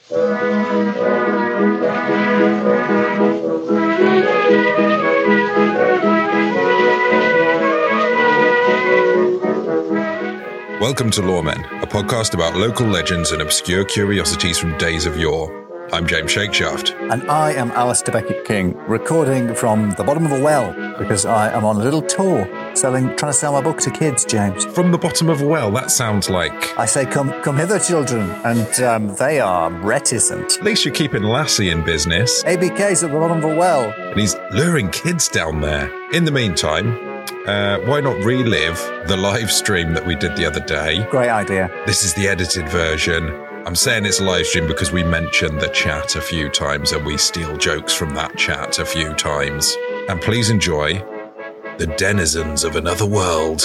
Welcome to Lawmen, a podcast about local legends and obscure curiosities from days of yore. I'm James Shakeshaft. And I am Alistair Beckett-King, recording from the bottom of a well, because I am on a little tour trying to sell my book to kids, James. From the bottom of a well, that sounds like... I say, come hither, children, and they are reticent. At least you're keeping Lassie in business. ABK's at the bottom of a well. And he's luring kids down there. In the meantime... why not relive the live stream that we did the other day? Great idea. This is the edited version. I'm saying it's a live stream because we mentioned the chat a few times and we steal jokes from that chat a few times. And please enjoy The Denizens of Another World.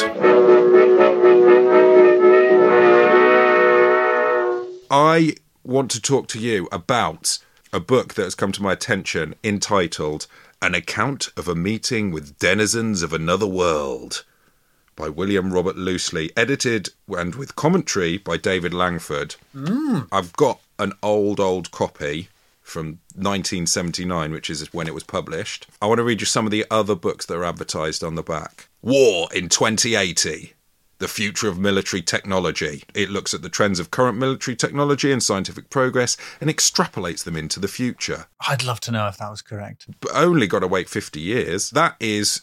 I want to talk to you about a book that has come to my attention entitled An Account of a Meeting with Denizens of Another World by William Robert Loosely, edited and with commentary by David Langford. I've got an old copy from 1979, which is when it was published. I want to read you some of the other books that are advertised on the back. War in 2080. The Future of Military Technology. It looks at the trends of current military technology and scientific progress and extrapolates them into the future. I'd love to know if that was correct. But only got to wait 50 years. That is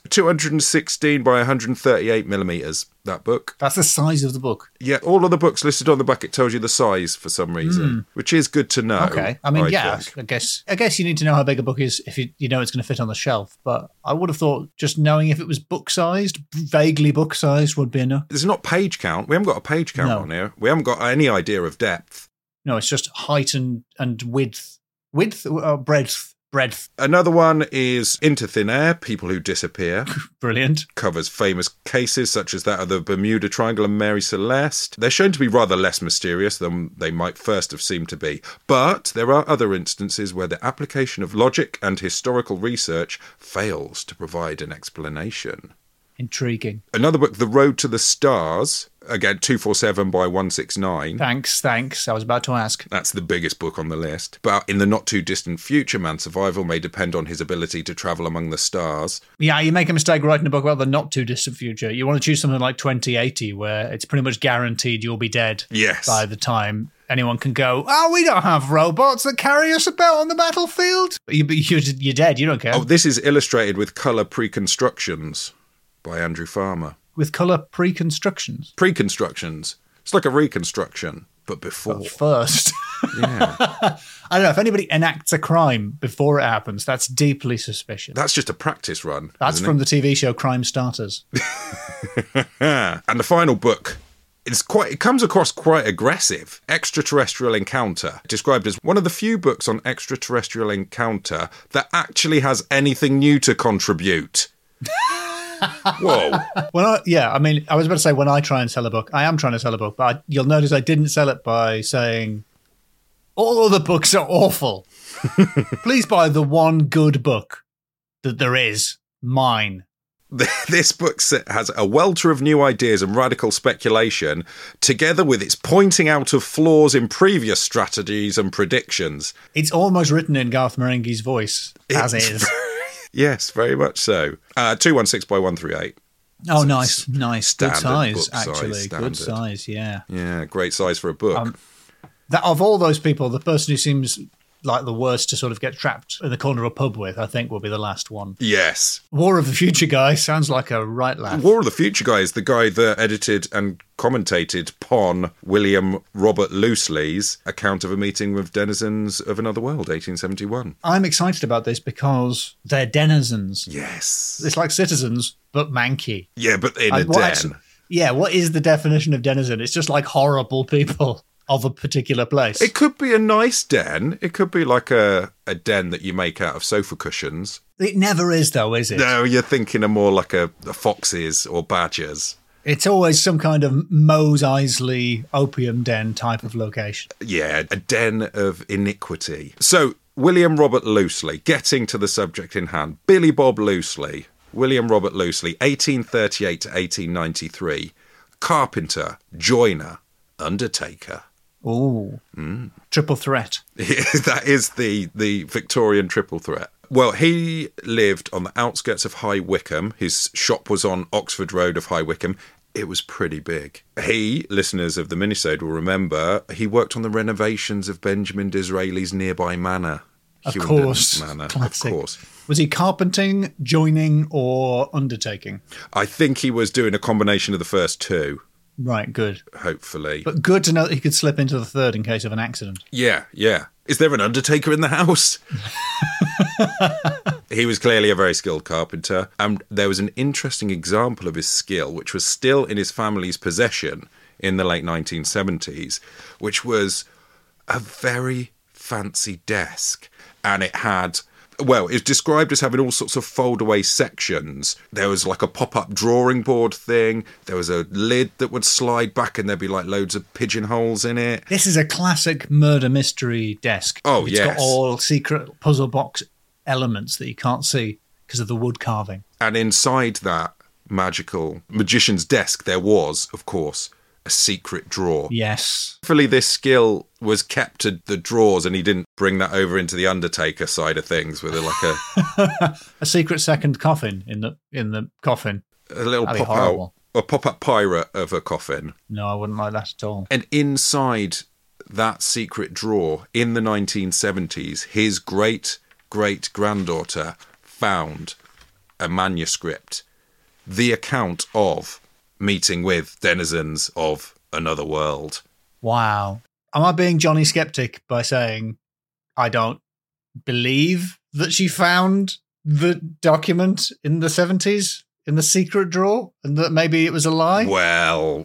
216 by 138 millimetres, that book. That's the size of the book. Yeah, all of the books listed on the back, it tells you the size for some reason, which is good to know. Okay. I mean, I guess you need to know how big a book is if you know it's going to fit on the shelf. But I would have thought just knowing if it was book-sized, vaguely book-sized would be enough. There's not page count. We haven't got a page count on here. We haven't got any idea of depth. No, it's just height and width. Width or breadth? Breadth. Another one is Into Thin Air, People Who Disappear. Brilliant. Covers famous cases such as that of the Bermuda Triangle and Mary Celeste. They're shown to be rather less mysterious than they might first have seemed to be. But there are other instances where the application of logic and historical research fails to provide an explanation. Intriguing. Another book, The Road to the Stars, again, 247 by 169. Thanks. I was about to ask. That's the biggest book on the list. But in the not-too-distant future, man's survival may depend on his ability to travel among the stars. Yeah, you make a mistake writing a book about the not-too-distant future. You want to choose something like 2080, where it's pretty much guaranteed you'll be dead by the time anyone can go, we don't have robots that carry us about on the battlefield. You're dead, you don't care. Oh, this is illustrated with colour pre-constructions by Andrew Farmer. With colour pre-constructions? Pre-constructions. It's like a reconstruction, but before. But first. Yeah. I don't know, if anybody enacts a crime before it happens, that's deeply suspicious. That's just a practice run. That's from the TV show Crime Starters. And the final book, it comes across quite aggressive. Extraterrestrial Encounter, described as one of the few books on extraterrestrial encounter that actually has anything new to contribute. Whoa. I was about to say when I try and sell a book, I am trying to sell a book, but you'll notice I didn't sell it by saying, all other books are awful. Please buy the one good book that there is, mine. This book has a welter of new ideas and radical speculation, together with its pointing out of flaws in previous strategies and predictions. It's almost written in Garth Marenghi's voice, as is. Yes, very much so. 216 by 138. Oh, nice. Good size, actually. Good size, yeah. Yeah, great size for a book. That of all those people, the person who seems like the worst to sort of get trapped in the corner of a pub with, I think will be the last one. Yes. War of the Future Guy sounds like a right laugh. War of the Future Guy is the guy that edited and commentated upon William Robert Loosely's account of a meeting with denizens of another world, 1871. I'm excited about this because they're denizens. Yes. It's like citizens, but manky. Yeah, but in a den. What is the definition of denizen? It's just like horrible people of a particular place. It could be a nice den. It could be like a den that you make out of sofa cushions. It never is, though, is it? No, you're thinking of more like a foxes or badgers. It's always some kind of Mose Eisley opium den type of location. Yeah, a den of iniquity. So, William Robert Loosely, getting to the subject in hand. Billy Bob Loosely, William Robert Loosely, 1838 to 1893. Carpenter, joiner, undertaker. Ooh. Triple threat. That is the Victorian triple threat. Well, he lived on the outskirts of High Wycombe. His shop was on Oxford Road of High Wycombe. It was pretty big. He, listeners of the minisode will remember, he worked on the renovations of Benjamin Disraeli's nearby manor. Of Hughenden course. Manor. Classic. Of course. Was he carpenting, joining, or undertaking? I think he was doing a combination of the first two, Right, good. hopefully. But good to know that he could slip into the third in case of an accident. Yeah. Is there an undertaker in the house? He was clearly a very skilled carpenter, and there was an interesting example of his skill, which was still in his family's possession in the late 1970s, which was a very fancy desk. And it had, well, it's described as having all sorts of fold-away sections. There was like a pop-up drawing board thing. There was a lid that would slide back and there'd be like loads of pigeonholes in it. This is a classic murder mystery desk. Oh, It's yes. got all secret puzzle box elements that you can't see because of the wood carving. And inside that magical magician's desk, there was, of course, a secret drawer. Yes. Hopefully this skill was kept to the drawers and he didn't bring that over into the Undertaker side of things with A secret second coffin in the coffin. a little That'd be pop out, horrible. a pop-up pirate of a coffin. No, I wouldn't like that at all. And inside that secret drawer in the 1970s, his great-great-granddaughter found a manuscript, the account of meeting with denizens of another world. Wow. Am I being Johnny Skeptic by saying I don't believe that she found the document in the 70s in the secret drawer and that maybe it was a lie? Well,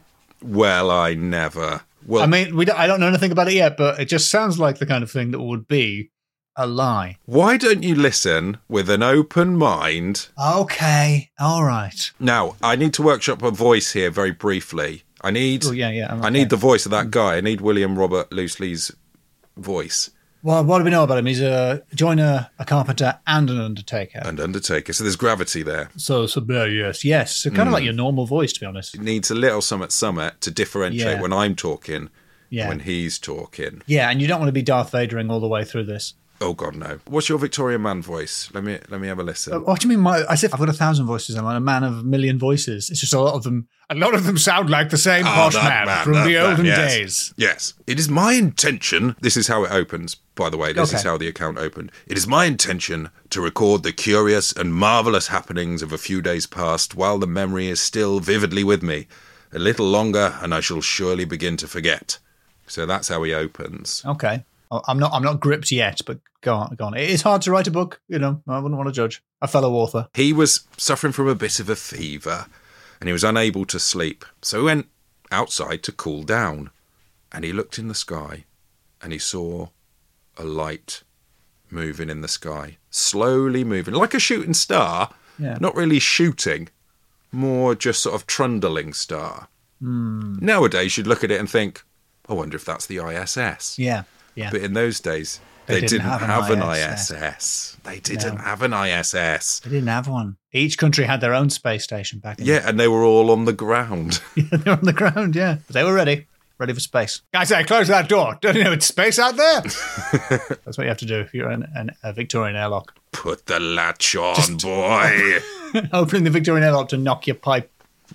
I never. Well, I mean, I don't know anything about it yet, but it just sounds like the kind of thing that would be a lie. why don't you listen with an open mind? Okay. All right. Now, I need to workshop a voice here very briefly. I need Oh, yeah. I need the voice of that guy. I need William Robert Loosely's voice. Well, what do we know about him? He's a joiner, a carpenter, and an undertaker. And Undertaker. So there's gravity there. So yes. So kind of like your normal voice, to be honest. It needs a little summit to differentiate Yeah. when I'm talking, Yeah. when he's talking. Yeah, and you don't want to be Darth Vadering all the way through this. Oh God, no! What's your Victorian man voice? Let me have a listen. What do you mean? As if I've got 1,000 voices. I'm a man of a million voices. It's just a lot of them. A lot of them sound like the same posh man from the olden yes. days. Yes, it is my intention. This is how it opens. By the way, this is Okay. how the account opened. It is my intention to record the curious and marvelous happenings of a few days past, while the memory is still vividly with me. A little longer, and I shall surely begin to forget. So that's how he opens. Okay. I'm not gripped yet, but go on. It is hard to write a book. I wouldn't want to judge a fellow author. He was suffering from a bit of a fever, and he was unable to sleep. So he went outside to cool down, and he looked in the sky, and he saw a light moving in the sky, slowly moving, like a shooting star. Yeah. Not really shooting, more just sort of trundling star. Nowadays, you'd look at it and think, I wonder if that's the ISS. Yeah. But in those days, they didn't have an ISS. They didn't have an ISS. They didn't have one. Each country had their own space station back then. Yeah, and they were all on the ground. They're on the ground, yeah. But they were ready for space. I say, close that door. Don't you know it's space out there? That's what you have to do if you're in a Victorian airlock. Put the latch on, boy. Opening the Victorian airlock to knock your pipe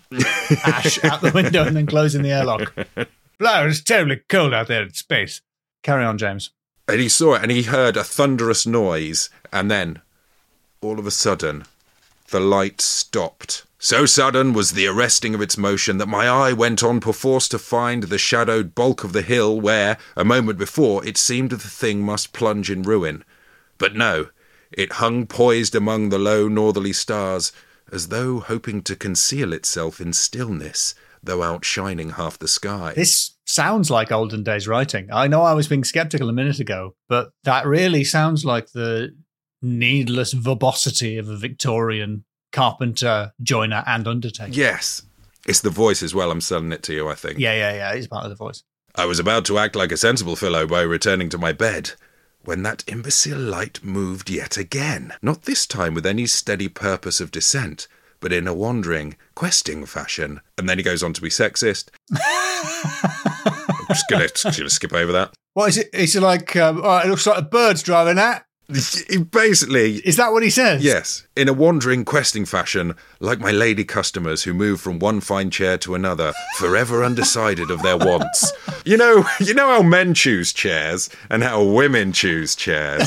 ash out the window and then closing the airlock. Blow, it's terribly cold out there in space. Carry on, James. And he saw it, and he heard a thunderous noise, and then, all of a sudden, the light stopped. So sudden was the arresting of its motion that my eye went on perforce to find the shadowed bulk of the hill where, a moment before, it seemed the thing must plunge in ruin. But no, it hung poised among the low northerly stars, as though hoping to conceal itself in stillness, though outshining half the sky. This sounds like olden days writing. I know I was being skeptical a minute ago, but that really sounds like the needless verbosity of a Victorian carpenter, joiner, and undertaker. Yes. It's the voice as well. I'm selling it to you, I think. Yeah. It's part of the voice. I was about to act like a sensible fellow by returning to my bed, when that imbecile light moved yet again, not this time with any steady purpose of descent, but in a wandering, questing fashion. And then he goes on to be sexist. just going to skip over that. What is it? Is it like, it looks like a bird's driving that? Basically... Is that what he says? Yes. In a wandering, questing fashion, like my lady customers who move from one fine chair to another, forever undecided of their wants. You know how men choose chairs and how women choose chairs.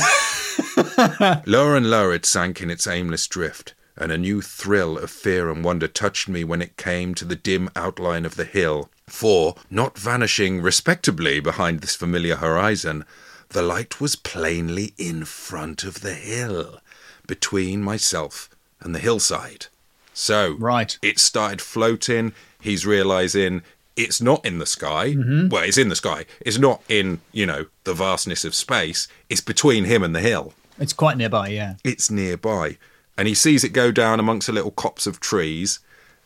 Lower and lower it sank in its aimless drift, and a new thrill of fear and wonder touched me when it came to the dim outline of the hill. For, not vanishing respectably behind this familiar horizon, the light was plainly in front of the hill, between myself and the hillside. So, right. It started floating. He's realising it's not in the sky. Mm-hmm. Well, it's in the sky. It's not in, the vastness of space. It's between him and the hill. It's quite nearby, yeah. It's nearby. And he sees it go down amongst a little copse of trees.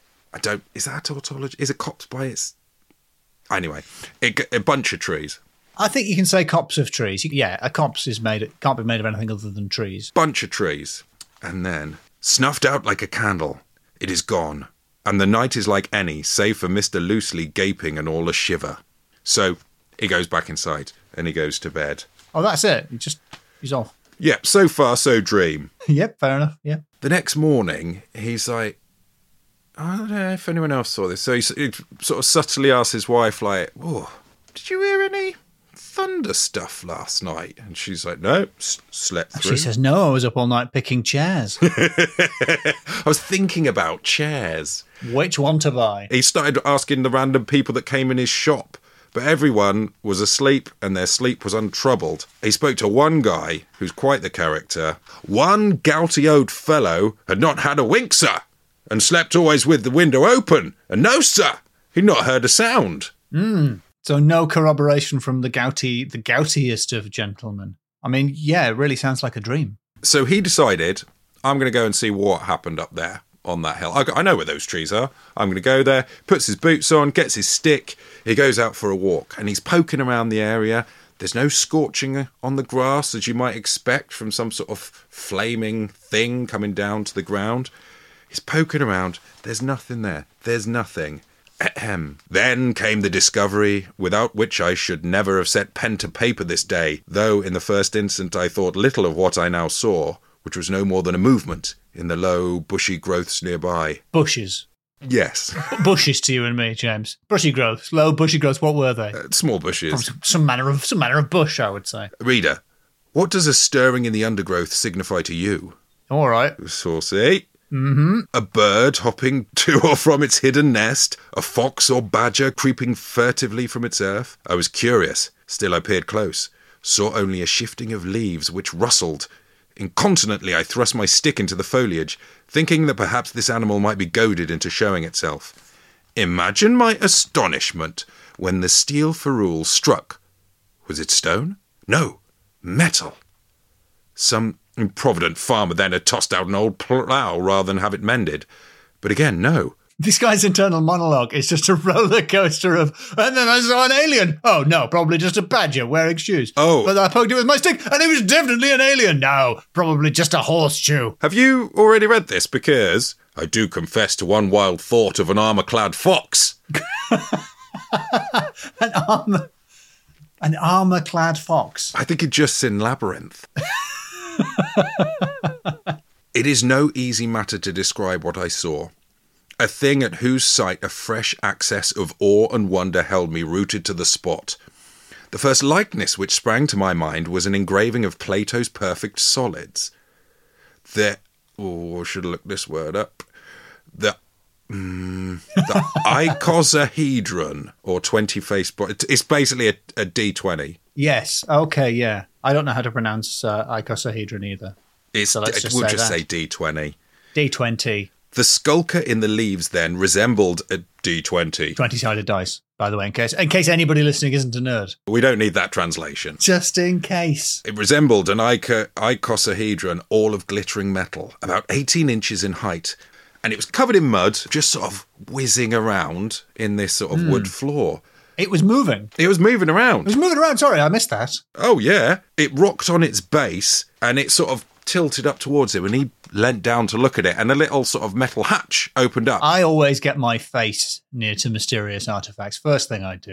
Is that a tautology? Is a copse by its... Anyway, a bunch of trees. I think you can say copse of trees. Yeah, a copse can't be made of anything other than trees. Bunch of trees. And then, snuffed out like a candle, it is gone. And the night is like any, save for Mr. Loosely gaping and all a shiver. So, he goes back inside, and he goes to bed. Oh, that's it? He's off. Yep, so far, so dream. Yep, fair enough, yeah. The next morning, he's like, I don't know if anyone else saw this. So he sort of subtly asks his wife, like, oh, did you hear any thunder stuff last night? And she's like, no, slept through. She says, no, I was up all night picking chairs. I was thinking about chairs. Which one to buy? He started asking the random people that came in his shop, but everyone was asleep and their sleep was untroubled. He spoke to one guy, who's quite the character. One gouty old fellow had not had a wink, sir, and slept always with the window open. And no, sir, he'd not heard a sound. So no corroboration from the goutiest of gentlemen. I mean, yeah, it really sounds like a dream. So he decided, I'm going to go and see what happened up there on that hill. I know where those trees are. I'm going to go there, puts his boots on, gets his stick. He goes out for a walk and he's poking around the area. There's no scorching on the grass as you might expect from some sort of flaming thing coming down to the ground. He's poking around. There's nothing there. There's nothing. Ahem. Then came the discovery, without which I should never have set pen to paper this day, though in the first instant I thought little of what I now saw, which was no more than a movement in the low, bushy growths nearby. Bushes. Yes. Bushes to you and me, James. Bushy growths. Low bushy growths. What were they? Small bushes. Some manner of bush, I would say. Reader, what does a stirring in the undergrowth signify to you? All right. Saucy. Mm-hmm. A bird hopping to or from its hidden nest, a fox or badger creeping furtively from its earth. I was curious, still I peered close, saw only a shifting of leaves which rustled. Incontinently I thrust my stick into the foliage, thinking that perhaps this animal might be goaded into showing itself. Imagine my astonishment when the steel ferrule struck. Was it stone? No, metal. Some improvident farmer then had tossed out an old plough rather than have it mended. But again, no. This guy's internal monologue is just a roller coaster of, and then I saw an alien. Oh, no, probably just a badger wearing shoes. Oh. But I poked it with my stick, and it was definitely an alien. No, probably just a horseshoe. Have you already read this? Because I do confess to one wild thought of an armour-clad fox. An armour-clad fox. I think it just in Labyrinth. It is no easy matter to describe what I saw. A thing at whose sight a fresh access of awe and wonder held me rooted to the spot. The first likeness which sprang to my mind was an engraving of Plato's perfect solids. I should look this word up. The icosahedron, or 20-faced body. It's basically a D20. Yes. Okay, yeah. I don't know how to pronounce icosahedron either. We'll just say D20. D20. The skulker in the leaves then resembled a D20. 20-sided dice, by the way, in case anybody listening isn't a nerd. We don't need that translation. Just in case. It resembled an icosahedron, all of glittering metal, about 18 inches in height. And it was covered in mud, just sort of whizzing around in this sort of wood floor. It was moving. It was moving around. Sorry, I missed that. Oh, yeah. It rocked on its base, and it sort of tilted up towards him, and he leant down to look at it, and a little sort of metal hatch opened up. I always get my face near to mysterious artifacts. First thing I do.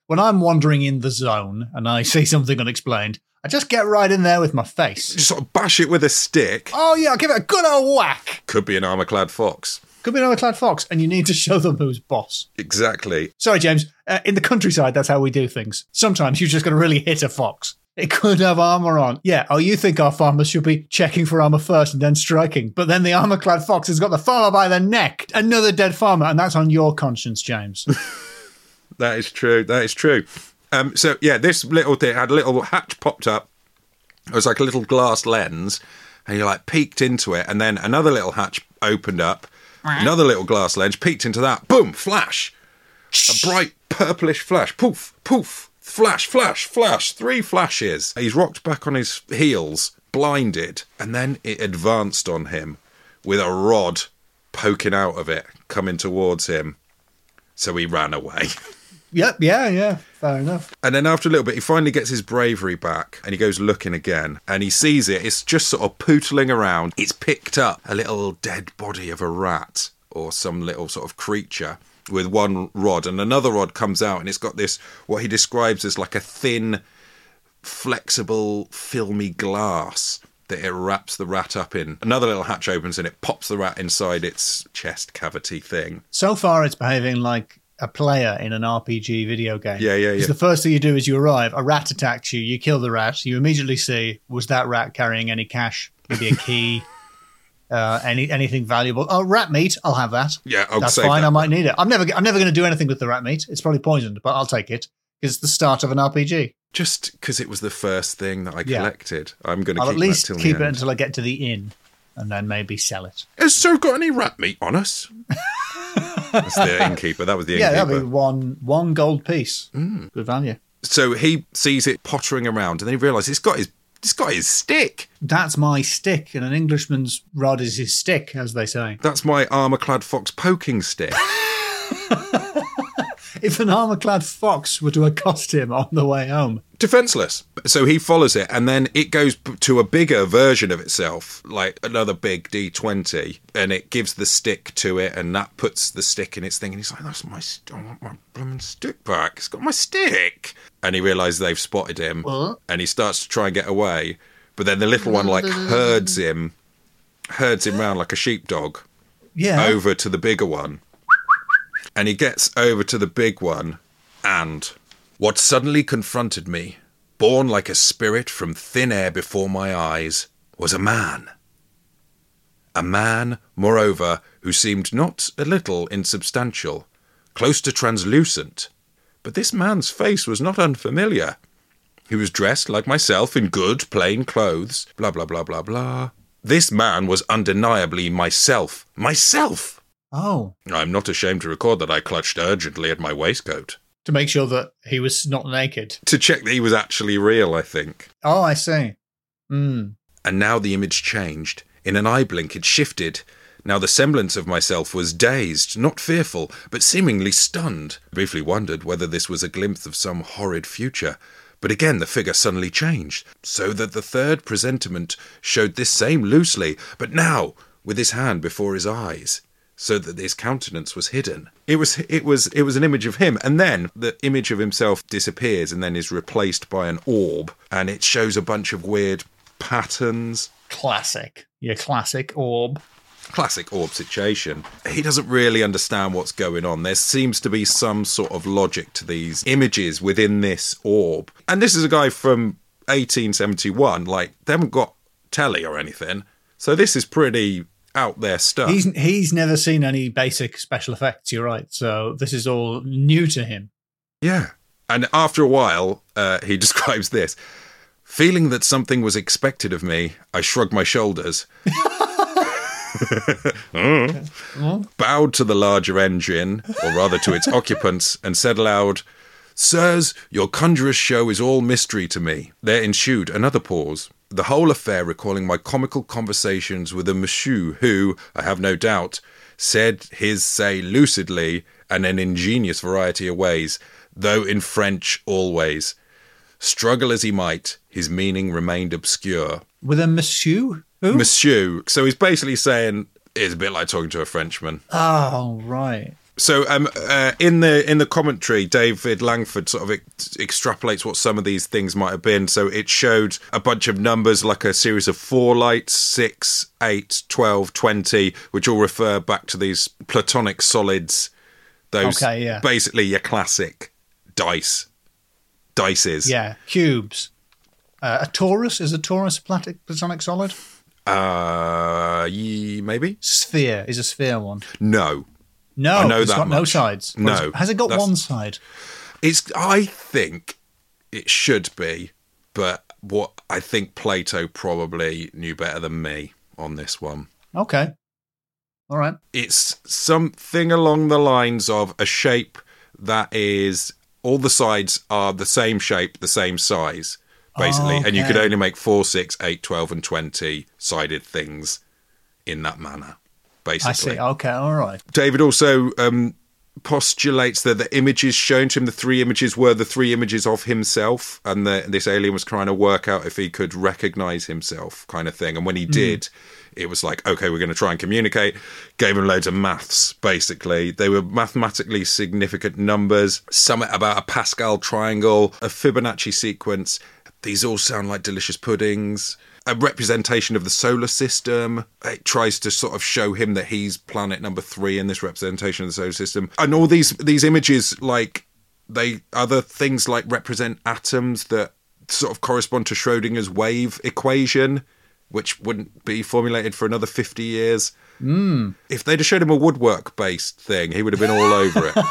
when I'm wandering in the zone and I see something unexplained, I just get right in there with my face. Just sort of bash it with a stick. Oh, yeah, I'll give it a good old whack. Could be an armour-clad fox. Could be an armour-clad fox, and you need to show them who's boss. Exactly. Sorry, James. In the countryside, that's how we do things. Sometimes you're just going to really hit a fox. It could have armour on. Yeah, oh, you think our farmers should be checking for armour first and then striking. But then the armour-clad fox has got the farmer by the neck. Another dead farmer, and that's on your conscience, James. That is true. That is true. So, yeah, this little thing had a little hatch popped up. It was like a little glass lens. And you like peeked into it. And then another little hatch opened up. Another little glass lens, peeked into that. Boom, flash. A bright purplish flash. Poof, poof, flash, flash, flash. 3 flashes. He's rocked back on his heels, blinded. And then it advanced on him with a rod poking out of it, coming towards him. So he ran away. Yep, yeah, fair enough. And then after a little bit, he finally gets his bravery back and he goes looking again and he sees it. It's just sort of pootling around. It's picked up a little dead body of a rat or some little sort of creature with one rod, and another rod comes out and it's got this, what he describes as like a thin, flexible, filmy glass that it wraps the rat up in. Another little hatch opens and it pops the rat inside its chest cavity thing. So far, it's behaving like a player in an RPG video game. Yeah. Because the first thing you do is you arrive, a rat attacks you, you kill the rat, you immediately see, was that rat carrying any cash? Maybe a key? Anything valuable? Oh, rat meat, I'll have that. Yeah, I'll That's save fine, that. I might need it. I'm never going to do anything with the rat meat. It's probably poisoned, but I'll take it. Because it's the start of an RPG. Just because it was the first thing that I collected. I'm going to I'll keep at least that till keep the it end. until I get to the inn, and then maybe sell it. Has Sir got any rat meat on us? That's the innkeeper. That was the innkeeper. Yeah, that'll be one gold piece. Good value. So he sees it pottering around, and then he realises it's got his stick. That's my stick, and an Englishman's rod is his stick, as they say. That's my armour-clad fox poking stick. If an armour-clad fox were to accost him on the way home. Defenceless. So he follows it, and then it goes to a bigger version of itself, like another big D20, and it gives the stick to it, and that puts the stick in its thing, and he's like, that's I want my blooming stick back. It's got my stick. And he realises they've spotted him, and he starts to try and get away, but then the little one, like, herds him round like a sheepdog over to the bigger one. And he gets over to the big one, and what suddenly confronted me, born like a spirit from thin air before my eyes, was a man. A man, moreover, who seemed not a little insubstantial, close to translucent. But this man's face was not unfamiliar. He was dressed like myself in good, plain clothes, blah, blah, blah, blah, blah. This man was undeniably myself. Myself! Oh. I'm not ashamed to record that I clutched urgently at my waistcoat. To make sure that he was not naked. To check that he was actually real, I think. Oh, I see. And now the image changed. In an eye blink it shifted. Now the semblance of myself was dazed, not fearful, but seemingly stunned. I briefly wondered whether this was a glimpse of some horrid future. But again the figure suddenly changed, so that the third presentiment showed this same loosely, but now with his hand before his eyes, so that his countenance was hidden. It was an image of him, and then the image of himself disappears and then is replaced by an orb, and it shows a bunch of weird patterns. Classic. Your classic orb. Classic orb situation. He doesn't really understand what's going on. There seems to be some sort of logic to these images within this orb. And this is a guy from 1871. Like, they haven't got telly or anything. So this is pretty out there stuff. He's never seen any basic special effects, you're right. So this is all new to him. Yeah. And after a while, he describes this. Feeling that something was expected of me, I shrugged my shoulders. Bowed to the larger engine, or rather to its occupants, and said aloud, Sirs, your conjurer's show is all mystery to me. There ensued another pause. The whole affair recalling my comical conversations with a monsieur who, I have no doubt, said his say lucidly and in ingenious variety of ways, though in French always. Struggle as he might, his meaning remained obscure. With a monsieur? Who? Monsieur. So he's basically saying, it's a bit like talking to a Frenchman. Oh, right. So in the commentary, David Langford sort of extrapolates what some of these things might have been. So it showed a bunch of numbers, like a series of 4 lights, 6, 8, 12, 20, which all refer back to these platonic solids. Those basically your classic dices. Yeah, cubes. A torus, is a torus a platonic solid? Maybe. Sphere, is a sphere one? No. No, I know it's that got much. no sides. No. Has it got one side? I think it should be, but what I think Plato probably knew better than me on this one. Okay. All right. It's something along the lines of a shape that is, all the sides are the same shape, the same size, basically. Okay. And you could only make 4, 6, 8, 12, and 20 sided things in that manner. Basically. I see. Okay, all right. David also postulates that the images shown to him, the 3 images, were the 3 images of himself, and this alien was trying to work out if he could recognize himself, kind of thing. And when he did, it was like, okay, we're going to try and communicate. Gave him loads of maths, basically. They were mathematically significant numbers, something about a Pascal triangle, a Fibonacci sequence. These all sound like delicious puddings. A representation of the solar system. It tries to sort of show him that he's planet number 3 in this representation of the solar system. And all these images, like, other things like represent atoms that sort of correspond to Schrodinger's wave equation, which wouldn't be formulated for another 50 years. If they'd have showed him a woodwork-based thing, he would have been all over it.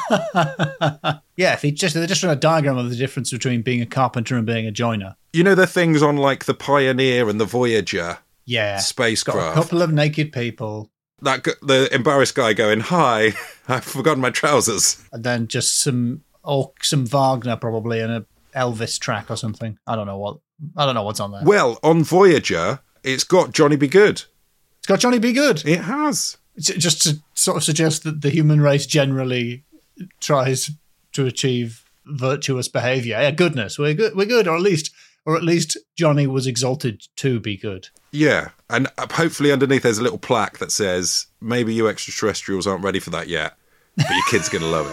Yeah, they're just on a diagram of the difference between being a carpenter and being a joiner. You know the things on, like, the Pioneer and the Voyager Got spacecraft? a couple of naked people. The embarrassed guy going, "Hi, I've forgotten my trousers." And then just some Wagner probably and a Elvis track or something. I don't know what's on there. Well, on Voyager, it's got Johnny B. Good. It's got Johnny B. Good. It has. Just to sort of suggest that the human race generally tries to achieve virtuous behaviour. Yeah, goodness, we're good, or at least Johnny was exalted to be good. Yeah, and hopefully underneath there's a little plaque that says, "Maybe you extraterrestrials aren't ready for that yet, but your kid's going to love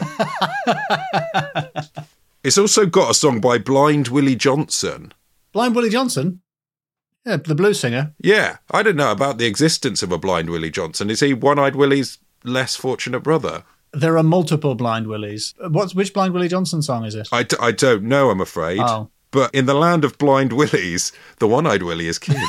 it." It's also got a song by Blind Willie Johnson. Blind Willie Johnson? Yeah, the blues singer. Yeah, I don't know about the existence of a Blind Willie Johnson. Is he One-Eyed Willie's less fortunate brother? There are multiple Blind Willies. Which Blind Willie Johnson song is it? I don't know, I'm afraid. Oh. But in the land of blind Willies, the One-Eyed Willie is king.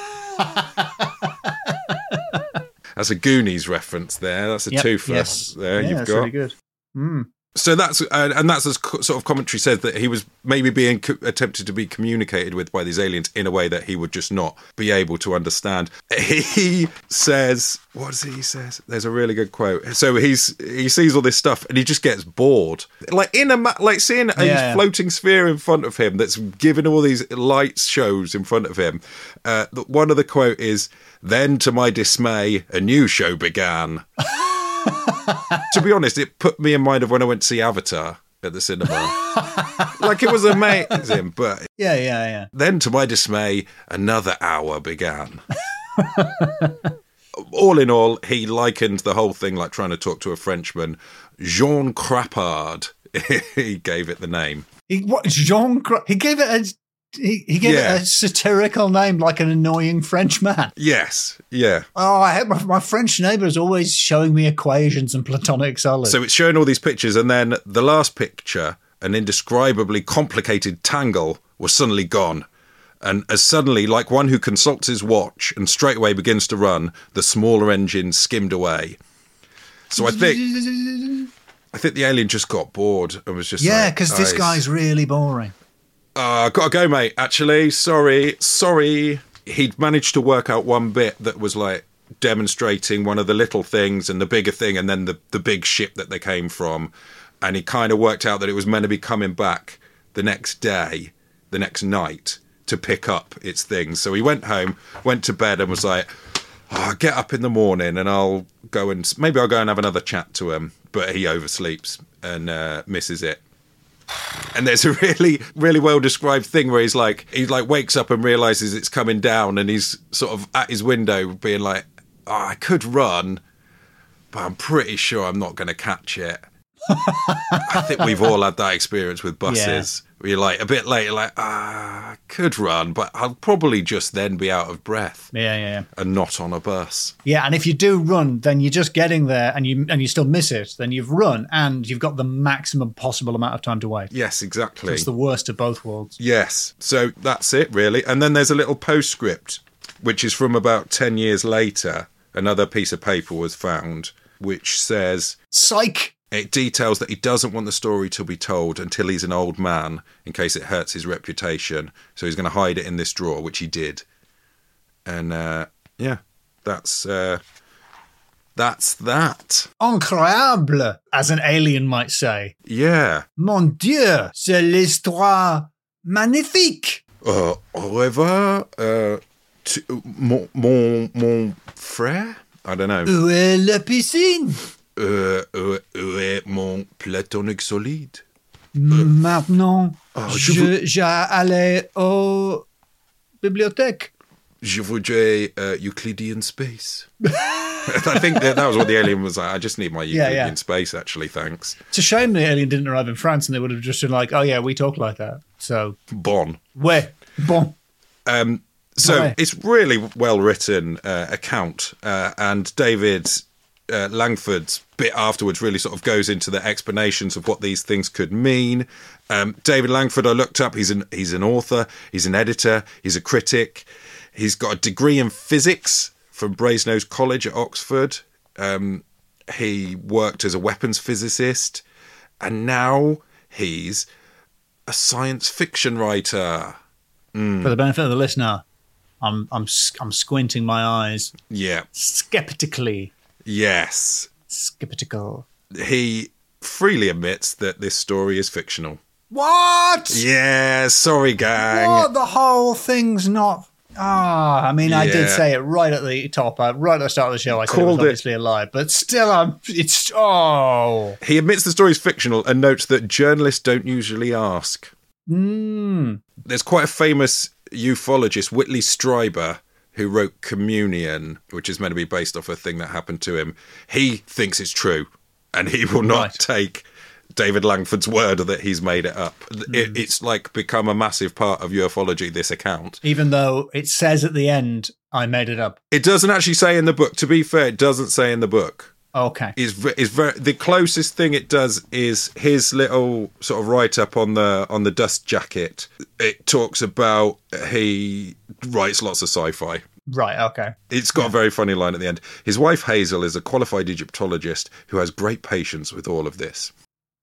That's a Goonies reference there. That's a twofer there you've that's got. really good. So that's as sort of commentary says, that he was maybe being attempted to be communicated with by these aliens in a way that he would just not be able to understand. He says, what does he says? There's a really good quote. So he sees all this stuff and he just gets bored, like seeing a floating sphere in front of him that's giving all these lights shows in front of him. One of the quote is, "Then to my dismay, a new show began." To be honest, it put me in mind of when I went to see Avatar at the cinema. Like, it was amazing, but... Yeah. Then, to my dismay, another hour began. All in all, he likened the whole thing like trying to talk to a Frenchman. Jean Crappard, he gave it the name. He gave it He gave it a satirical name, like an annoying French man. Yes, yeah. Oh, I hate my French neighbour is always showing me equations and platonic solids. So it's showing all these pictures, and then the last picture, an indescribably complicated tangle, was suddenly gone. And as suddenly, like one who consults his watch and straight away begins to run, the smaller engine skimmed away. So I think the alien just got bored and was just like, because this guy's really boring. I've got to go, mate. Actually, sorry. He'd managed to work out one bit that was like demonstrating one of the little things and the bigger thing, and then the big ship that they came from. And he kind of worked out that it was meant to be coming back the next day, the next night, to pick up its things. So he went home, went to bed, and was like, I'll get up in the morning and I'll go and have another chat to him. But he oversleeps and misses it. And there's a really, really well described thing where he wakes up and realizes it's coming down, and he's sort of at his window being like, I could run, but I'm pretty sure I'm not going to catch it. I think we've all had that experience with buses. Where you're like, a bit later, like, I could run, but I'll probably just then be out of breath. Yeah. And not on a bus. Yeah, and if you do run, then you're just getting there and you still miss it. Then you've run and you've got the maximum possible amount of time to wait. Yes, exactly. So it's the worst of both worlds. Yes. So that's it, really. And then there's a little postscript, which is from about 10 years later. Another piece of paper was found, which says... Psych! It details that he doesn't want the story to be told until he's an old man, in case it hurts his reputation. So he's going to hide it in this drawer, which he did. And, that's that. Incroyable, as an alien might say. Yeah. Mon Dieu, c'est l'histoire magnifique. Au revoir, mon frère? I don't know. Où est la piscine? Où est mon platonique solide? Maintenant, j'allais aux bibliothèques. Je voudrais Euclidean space. I think that was what the alien was like. I just need my Euclidean space, actually, thanks. It's a shame the alien didn't arrive in France and they would have just been like, oh yeah, we talk like that. So, Bon. Ouais, bon. So it's really well-written account, and David Langford's bit afterwards really sort of goes into the explanations of what these things could mean. David Langford, I looked up, he's an author, he's an editor, he's a critic. He's got a degree in physics from Brasenose College at Oxford. He worked as a weapons physicist, and now he's a science fiction writer. For the benefit of the listener, I'm squinting my eyes. Yeah. Skeptically. Yes. Skeptical. He freely admits that this story is fictional. What? Yeah, sorry, gang. What? The whole thing's not... I did say it right at the top, right at the start of the show. I said it was obviously a lie, but still, He admits the story is fictional and notes that journalists don't usually ask. There's quite a famous ufologist, Whitley Strieber, who wrote Communion, which is meant to be based off a thing that happened to him. He thinks it's true, and he will not take David Langford's word that he's made it up. It's like become a massive part of ufology, this account. Even though it says at the end, I made it up. It doesn't actually say in the book. To be fair, it doesn't say in the book. Okay. Is very the closest thing it does is his little sort of write-up on the dust jacket. It talks about he writes lots of sci-fi. Right, okay. It's got a very funny line at the end. His wife Hazel is a qualified Egyptologist who has great patience with all of this.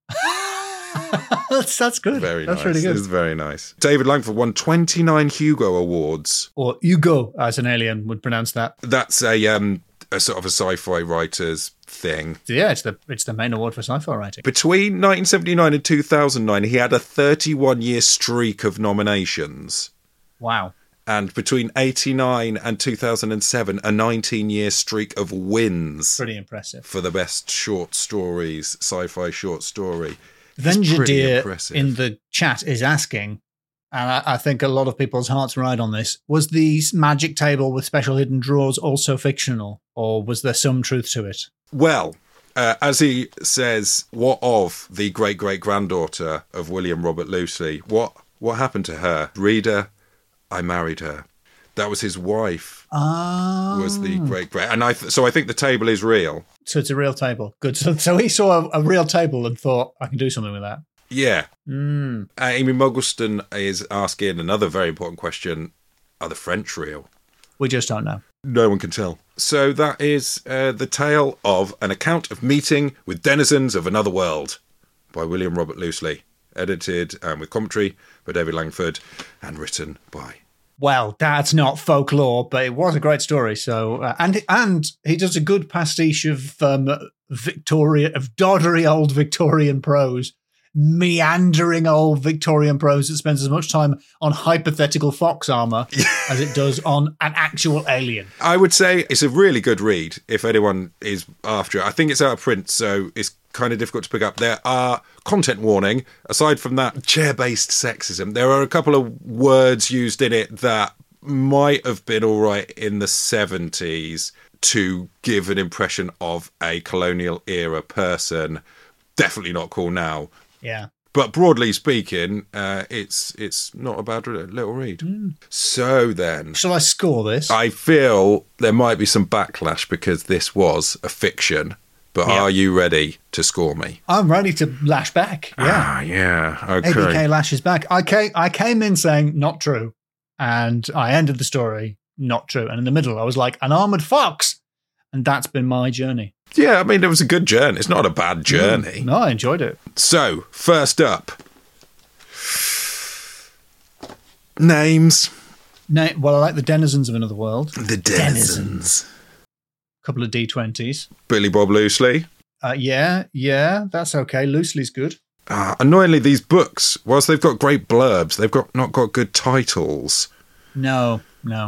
That's good. Very That's nice. really good. It's very nice. David Langford won 29 Hugo Awards. Or Hugo, as an alien would pronounce that. That's a sort of a sci-fi writer's thing. Yeah, it's the main award for sci-fi writing. Between 1979 and 2009, he had a 31-year streak of nominations. Wow. And between 89 and 2007, a 19-year streak of wins. Pretty impressive. For the best short stories, sci-fi short story. Venjadir in the chat is asking, and I think a lot of people's hearts ride on this, was the magic table with special hidden drawers also fictional, or was there some truth to it? Well, as he says, what of the great-great-granddaughter of William Robert Lucy? What happened to her? Reader, I married her. That was his wife. Was the great-great... And so I think the table is real. So it's a real table. Good. So he saw a real table and thought, I can do something with that. Yeah. Amy Muggleston is asking another very important question. Are the French real? We just don't know. No one can tell. So that is the tale of An Account of Meeting with Denizens of Another World by William Robert Loosely. Edited and with commentary by David Langford and written by... Well, that's not folklore, but it was a great story. So, and he does a good pastiche of doddery old Victorian prose, meandering old Victorian prose that spends as much time on hypothetical fox armor as it does on an actual alien. I would say it's a really good read if anyone is after it. I think it's out of print, so it's kind of difficult to pick up. There are content warning. Aside from that chair-based sexism, there are a couple of words used in it that might have been all right in the 70s to give an impression of a colonial era person. Definitely not cool now. Yeah. But broadly speaking, it's not a bad little read. So then... Shall I score this? I feel there might be some backlash because this was a fiction. But are you ready to score me? I'm ready to lash back. Yeah. Yeah. Okay. ABK lashes back. I came in saying not true. And I ended the story not true. And in the middle, I was like, an armoured fox. And that's been my journey. Yeah, I mean, it was a good journey. It's not a bad journey. No, I enjoyed it. So, first up. Names. Well, I like the denizens of another world. The denizens. A couple of D20s. Billy Bob Loosely. Yeah, that's okay. Loosely's good. Annoyingly, these books, whilst they've got great blurbs, they've not got good titles. No.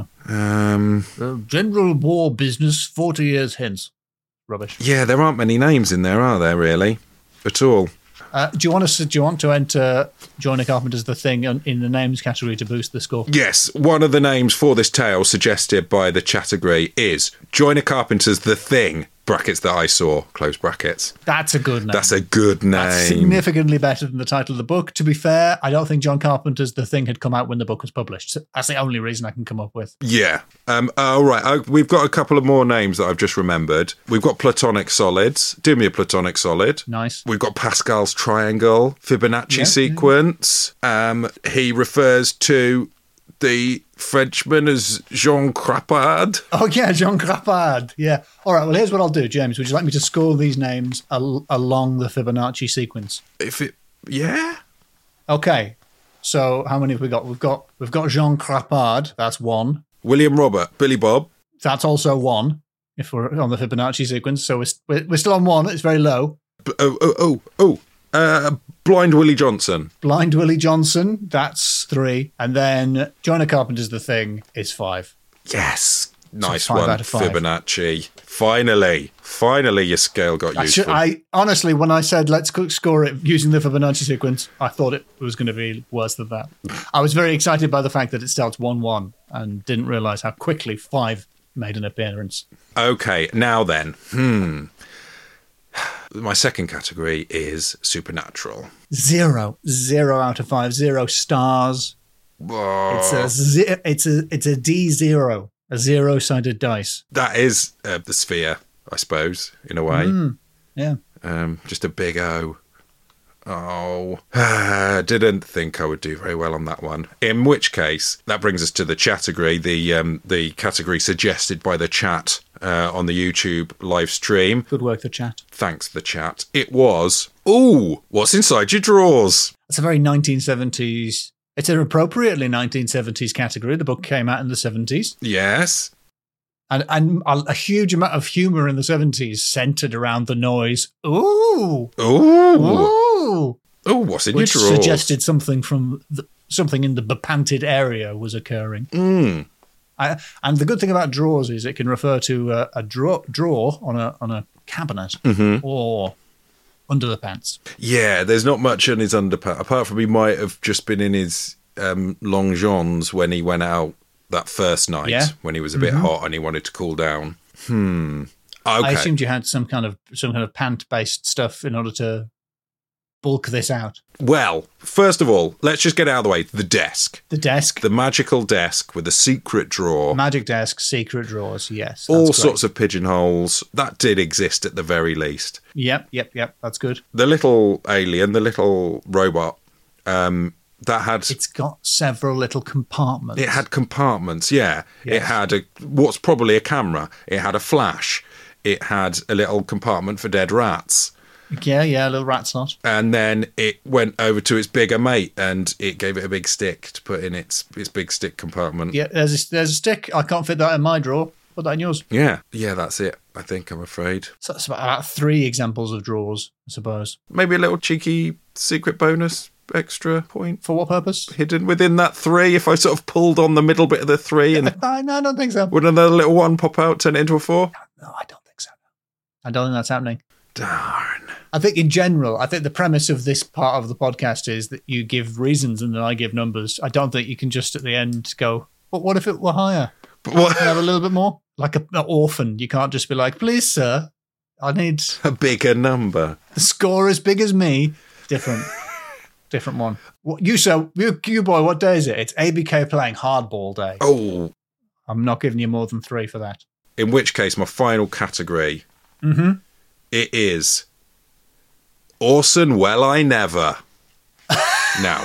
General war business 40 years hence. Rubbish. Yeah, there aren't many names in there, are there, really? At all. Do you want to enter Joiner Carpenter's The Thing in the names category to boost the score? Yes, one of the names for this tale suggested by the category is Joiner Carpenter's The Thing, brackets that I saw, close brackets. That's a good name. That's a good name. That's significantly better than the title of the book. To be fair, I don't think John Carpenter's The Thing had come out when the book was published. So that's the only reason I can come up with. Yeah. All right. We've got a couple of more names that I've just remembered. We've got Platonic Solids. Do me a Platonic Solid. Nice. We've got Pascal's Triangle, Fibonacci sequence. He refers to the Frenchman as Jean Crapaud. Oh, yeah, Jean Crapaud. Yeah. All right, well, here's what I'll do, James. Would you like me to score these names along the Fibonacci sequence? Yeah. Okay. So how many have we got? We've got Jean Crapaud. That's one. William Robert, Billy Bob. That's also one, if we're on the Fibonacci sequence. So we're still on one. It's very low. Blind Willie Johnson. Blind Willie Johnson, that's 3. And then Joiner Carpenter's The Thing is 5. Yes. Nice so 5 one, out of 5. Fibonacci. Finally your scale got useful. I honestly, when I said let's score it using the Fibonacci sequence, I thought it was going to be worse than that. I was very excited by the fact that it starts 1-1 and didn't realise how quickly 5 made an appearance. Okay, now then. My second category is supernatural. 0 out of 5. 0 stars. Oh. It's a D0, a 0-sided dice. That is the sphere, I suppose, in a way. Yeah. Just a big O. Oh, didn't think I would do very well on that one. In which case, that brings us to the category, the category suggested by the chat on the YouTube live stream. Good work, the chat. Thanks, the chat. It was, what's inside your drawers? It's a very 1970s. It's an appropriately 1970s category. The book came out in the 70s. Yes. And a huge amount of humour in the 70s centred around the noise. Ooh. What's in your drawers? Which suggested something from something in the bepanted area was occurring. And the good thing about drawers is it can refer to a drawer on a cabinet or under the pants. Yeah, there's not much on his underpants, apart from he might have just been in his long johns when he went out that first night when he was a bit hot and he wanted to cool down. Okay. I assumed you had some kind of pant-based stuff in order to bulk this out. Well, first of all, let's just get out of the way. The desk. The desk. The magical desk with a secret drawer. Magic desk, secret drawers, yes. All sorts of pigeonholes. That did exist at the very least. Yep, that's good. The little alien, the little robot, it's got several little compartments. It had compartments, yeah. Yes. It had what's probably a camera. It had a flash. It had a little compartment for dead rats. Yeah, a little rat slot. And then it went over to its bigger mate and it gave it a big stick to put in its big stick compartment. Yeah, there's a stick. I can't fit that in my drawer. Put that in yours. Yeah, that's it, I think, I'm afraid. So that's about 3 examples of drawers, I suppose. Maybe a little cheeky secret bonus extra point. For what purpose? Hidden within that 3, if I sort of pulled on the middle bit of the 3 and... No, I don't think so. Would another little 1 pop out, turn it into a 4? No, I don't think so. I don't think that's happening. Darn. I think in general, the premise of this part of the podcast is that you give reasons and then I give numbers. I don't think you can just at the end go, But what if it were higher? But what? Can I have a little bit more? Like an orphan. You can't just be like, please, sir, I need A bigger number. the score as big as me. Different one. What, you boy, what day is it? It's ABK playing Hardball Day. Oh, I'm not giving you more than 3 for that. in which case, my final category, it is Orson Well I Never. Now,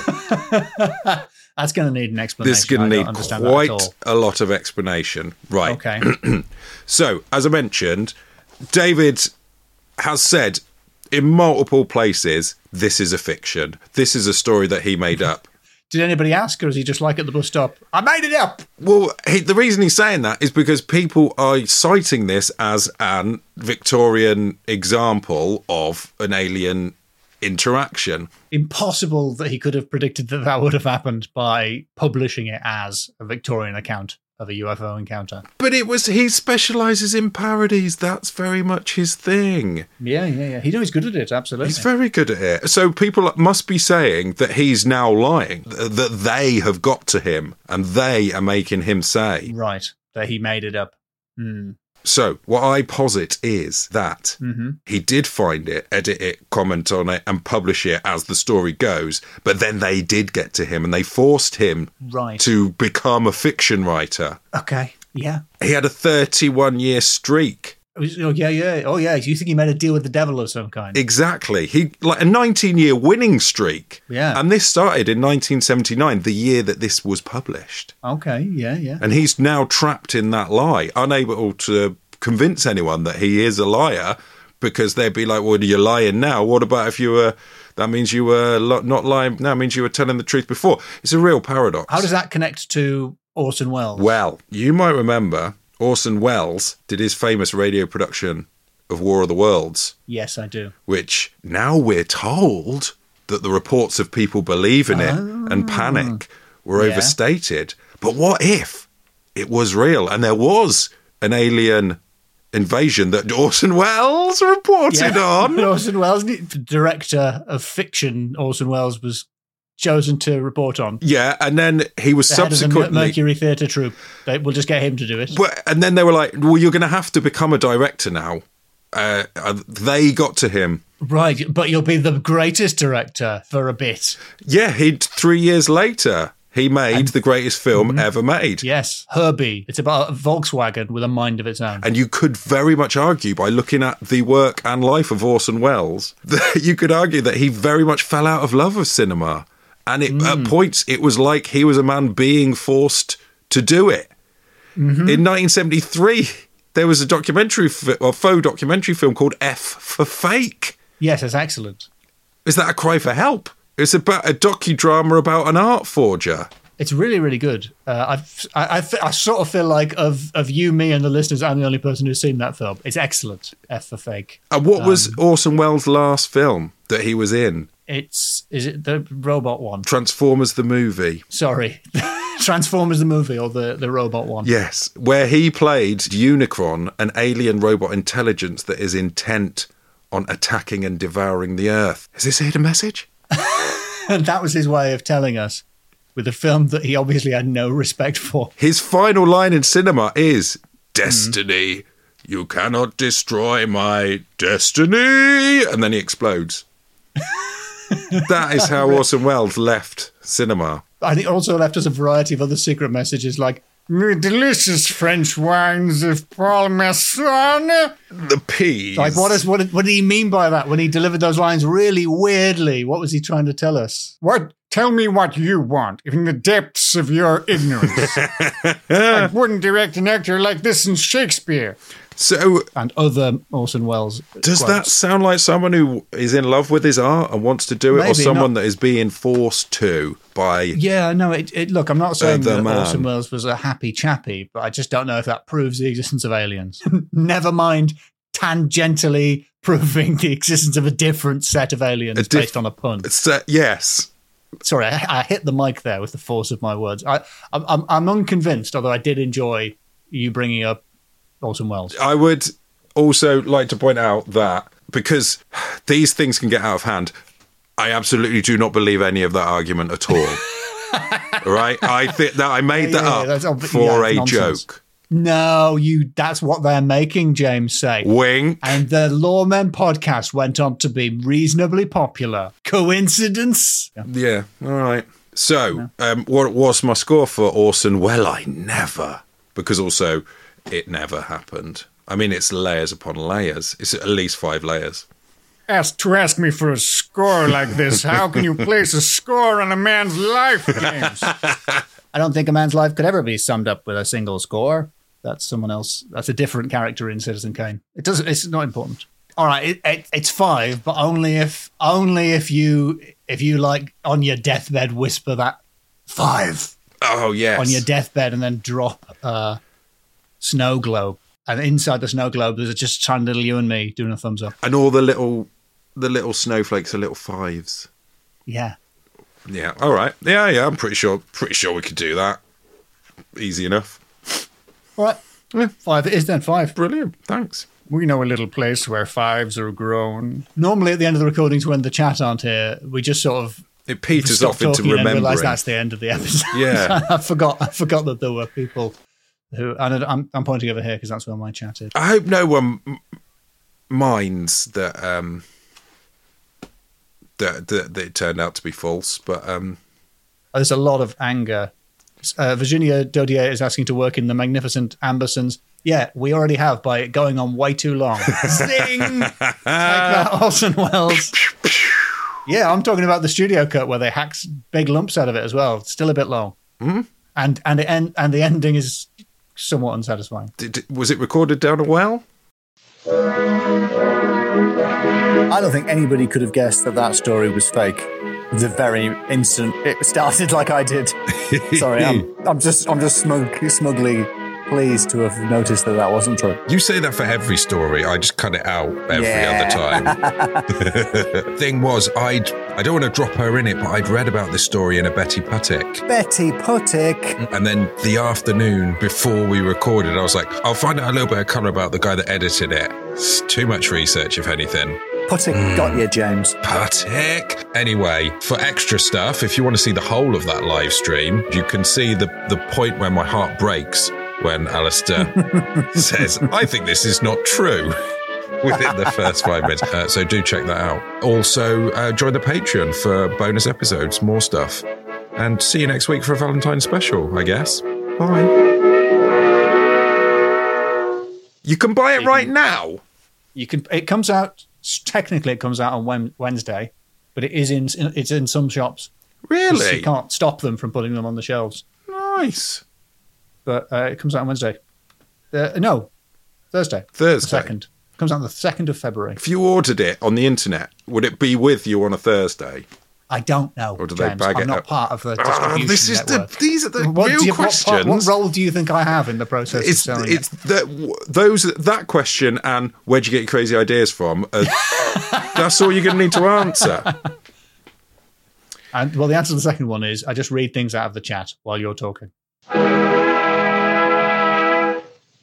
That's going to need an explanation. this is going I to don't need understand that at quite all. a lot of explanation. Right. Okay. So, as I mentioned, David has said in multiple places, this is a fiction. This is a story that he made up. Did anybody ask, or is he just like at the bus stop? I made it up. Well, the reason he's saying that is because people are citing this as an Victorian example of an alien interaction. Impossible that he could have predicted that would have happened by publishing it as a Victorian account of a UFO encounter. But he specialises in parodies. That's very much his thing. Yeah. He knows he's good at it, absolutely. He's very good at it. So people must be saying that he's now lying, that they have got to him and they are making him say. Right, that he made it up. So what I posit is that he did find it, edit it, comment on it, and publish it as the story goes. But then they did get to him and they forced him to become a fiction writer. Okay, yeah. He had a 31-year streak. Oh, yeah. Oh, yeah. You think he made a deal with the devil of some kind? Exactly. He like a 19-year winning streak. Yeah. And this started in 1979, the year that this was published. Okay, yeah. And he's now trapped in that lie, unable to convince anyone that he is a liar, because they'd be like, well, you're lying now. What about if you were... That means you were not lying. That means you were telling the truth before. It's a real paradox. How does that connect to Orson Welles? Well, you might remember Orson Welles did his famous radio production of War of the Worlds. Yes, I do. Which now we're told that the reports of people believing it and panic were overstated. But what if it was real and there was an alien invasion that Orson Welles reported on? Orson Welles, the director of fiction, Orson Welles was chosen to report on. Yeah, and then he was the head subsequently... of the Mercury Theatre troupe. We'll just get him to do it. And then they were like, well, you're going to have to become a director now. They got to him. Right, but you'll be the greatest director for a bit. Yeah, 3 years later, he made the greatest film ever made. Yes, Herbie. It's about a Volkswagen with a mind of its own. And you could very much argue, by looking at the work and life of Orson Welles, that you could argue that he very much fell out of love with cinema. And at points, it was like he was a man being forced to do it. In 1973, there was a faux documentary film called F for Fake. Yes, it's excellent. Is that a cry for help? It's about a docudrama about an art forger. It's really, really good. I sort of feel like of you, me, and the listeners, I'm the only person who's seen that film. It's excellent. F for Fake. And what was Orson Welles' last film that he was in? Is it the robot one? Transformers the movie. Sorry. Transformers the movie or the robot one? Yes, where he played Unicron, an alien robot intelligence that is intent on attacking and devouring the Earth. Is this a hidden message? And that was his way of telling us, with a film that he obviously had no respect for. His final line in cinema is, "Destiny, you cannot destroy my destiny." And then he explodes. That is how Orson Welles left cinema. I think also left us a variety of other secret messages like, delicious French wines of Paul Masson. The peas. Like, what did he mean by that when he delivered those lines really weirdly? What was he trying to tell us? What? Tell me what you want in the depths of your ignorance. I wouldn't direct an actor like this in Shakespeare. So, and other Orson Welles does quotes. That sound like someone who is in love with his art and wants to do it, Maybe, or someone that is being forced to by? Yeah, no. Look, I'm not saying that man. Orson Welles was a happy chappy, but I just don't know if that proves the existence of aliens. Never mind tangentially proving the existence of a different set of aliens based on a pun. Yes. Sorry, I hit the mic there with the force of my words. I'm unconvinced, although I did enjoy you bringing up Orson Welles. I would also like to point out that because these things can get out of hand, I absolutely do not believe any of that argument at all. Right? I think that I made that up for a nonsense. joke. No, that's what they're making, James say. Wink. And the Lawmen podcast went on to be reasonably popular. Coincidence? Yeah. All right. So, what was my score for Orson? Well, I never. Because also, it never happened. I mean, it's layers upon layers. It's at least 5 layers. Ask me for a score like this. How can you place a score on a man's life, James? I don't think a man's life could ever be summed up with a single score. That's someone else. That's a different character in Citizen Kane. It's not important. All right, it's 5, but only if you like on your deathbed whisper that 5. Oh, yes. On your deathbed and then drop a snow globe. And inside the snow globe, there's just tiny little you and me doing a thumbs up. And all the little snowflakes are little 5s. Yeah. Yeah. All right. Yeah. I'm pretty sure we could do that. Easy enough. All right. Yeah. 5 it is then. 5. Brilliant. Thanks. We know a little place where 5s are grown. Normally at the end of the recordings when the chat aren't here, we just sort of It peters stop off into talking and remembering. realise that's the end of the episode. Yeah. I forgot that there were people who, and I'm pointing over here because that's where my chat is. I hope no one minds that that it turned out to be false, but There's a lot of anger. Virginia Dodier is asking to work in the magnificent Ambersons. Yeah, we already have by it going on way too long. Sing! Take that, Orson Welles. Yeah, I'm talking about the studio cut where they hacked big lumps out of it as well. It's still a bit long. Mm-hmm. And the ending is somewhat unsatisfying. Was it recorded down a well? I don't think anybody could have guessed that story was fake. The very instant it started like I did. Sorry, I'm just smugly pleased to have noticed that wasn't true. You say that for every story. I just cut it out every other time. Thing was, I don't want to drop her in it, but I'd read about this story in a Betty Puttick. Betty Puttick. And then the afternoon before we recorded, I was like, I'll find out a little bit of colour about the guy that edited it. It's too much research, if anything. Puttick got you, James. Puttick. Anyway, for extra stuff, if you want to see the whole of that live stream, you can see the point where my heart breaks when Alistair says, I think this is not true, within the first 5 minutes. So do check that out. Also, join the Patreon for bonus episodes, more stuff. And see you next week for a Valentine's special, I guess. Bye. You can buy it right now. You can. It comes out. Technically, it comes out on Wednesday, but it's in some shops. Really? You can't stop them from putting them on the shelves. Nice. But it comes out on Wednesday. No, Thursday. Thursday. The 2nd. Comes out on the 2nd of February. If you ordered it on the internet, would it be with you on a Thursday? I don't know, Or do James. they bag I'm it not up? part of the distribution network. These are the What real questions. What role do you think I have in the process of selling it's that question and where'd you get your crazy ideas from? That's all you're going to need to answer. And well, the answer to the second one is I just read things out of the chat while you're talking.